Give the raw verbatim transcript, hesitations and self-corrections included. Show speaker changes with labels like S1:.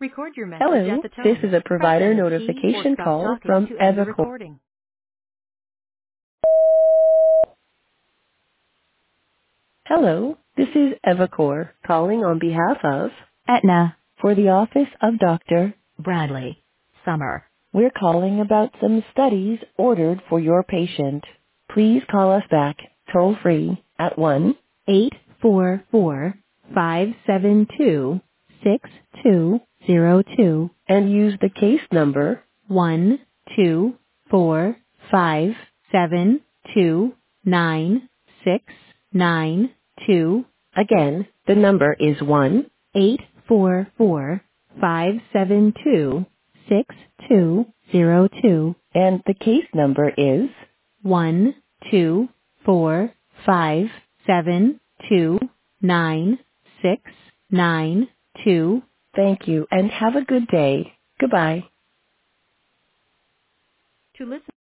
S1: Record your message
S2: Hello,
S1: at the
S2: this
S1: tone.
S2: is a
S1: Press
S2: provider
S1: any key or
S2: notification
S1: stop
S2: call
S1: talking
S2: from
S1: to end the
S2: Evacor.
S1: recording.
S2: Hello, this is Evacor calling on behalf of Aetna for the office of Doctor Bradley Summer. We're calling about some studies ordered for your patient. Please call us back toll free at one eight four four, five seven two, six two zero two and use the case number one two four five seven two nine six nine two. Again, the number is one eight four four five seven two six two zero two and the case number is one two four five seven two nine six nine two. Thank you and have a good day. Goodbye.
S1: To listen